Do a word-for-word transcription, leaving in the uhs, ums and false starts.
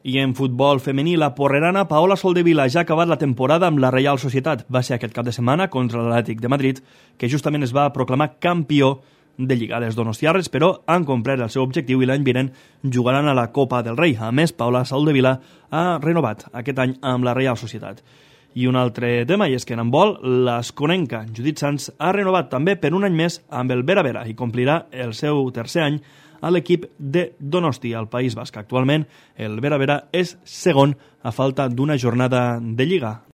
I en futbol femení, la porrerana Paola Soldevila ja ha acabat la temporada amb la Reial Societat. Va ser aquest cap de setmana contra l'Atlètic de Madrid, que justament es va proclamar campió de Lliga. Les donostiarres, però, han complert el seu objectiu i l'any vinent jugaran a la Copa del Rei. A més, Paola Soldevila ha renovat aquest any amb la Reial Societat. I un altre tema, i és que en handbol, l'esconenca Judit Sanz ha renovat també per un any més amb el Vera Vera i complirà el seu tercer any a l'equip de Donosti, al País Basc. Actualment, el Vera Vera és segon a falta d'una jornada de Lliga.